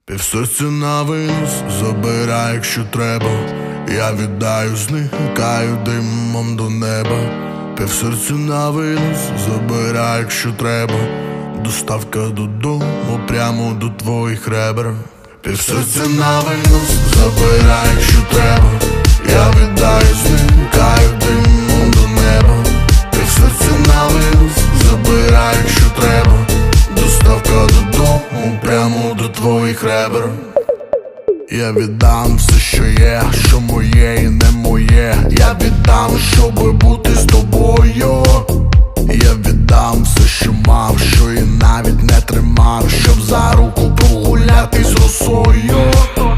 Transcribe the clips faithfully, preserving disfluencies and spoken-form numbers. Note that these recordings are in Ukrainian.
Півсерця на винос, забирай, якщо треба. Я віддаю, зникаю димом до неба. Півсерця на винос, забирай, якщо треба. Доставка додому, прямо до твоїх ребер. Півсерця на винос, забирай, якщо треба. Я віддаю, зникаю димом до неба. Півсерця на винос, забирай, якщо треба. Доставка додому, прямо до твоїх ребер. Я віддам все, що є, що моє і не моє. Я віддам, щоби бути з тобою. Я віддам все, що мав, що і навіть не тримав, щоб за руку прогуляти з росою.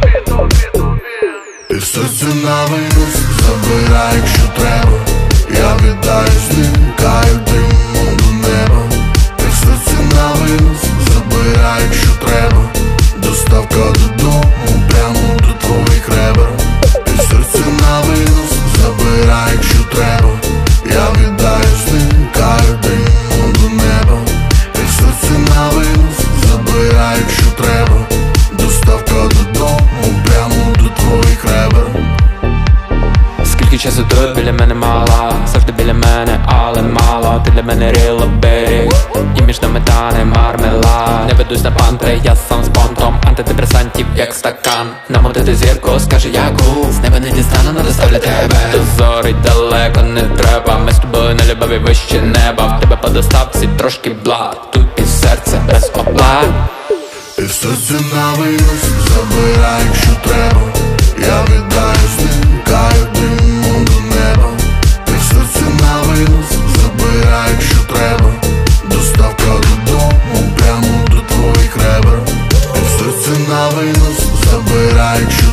І серце на винос, забирай, якщо треба. Я віддаю, зникаю димом до неба. І серце на винос, забирай, якщо треба. Доставка додому, прямо до твоїх ребер. І серце на винос, забирай, якщо треба. Я віддаю, зникаю димом до неба. І серце на винос, забирай, якщо треба. Доставка додому, прямо до твоїх ребер. Скільки часу тут біля мене мало, завжди біля мене, але мало. Ти для мене real baby, і між нами тане мармелад. Не ведусь на пантри, я сам з понтом антидепресантів, як стакан. Намотити зірку, скаже яку. З неба не дістану, но доставлю тебе. Дозорить далеко не треба. Ми з тобою на любові вище неба. В тебе по доставці трошки блат. Тут і серце без оплат. І серце на винос, забирай, якщо треба. Я віддаю, зникаю димом до неба. І серце на винос, забирай, якщо треба. Доставка додому, прямо до твоїх ребер. І серце на винос, забирай, якщо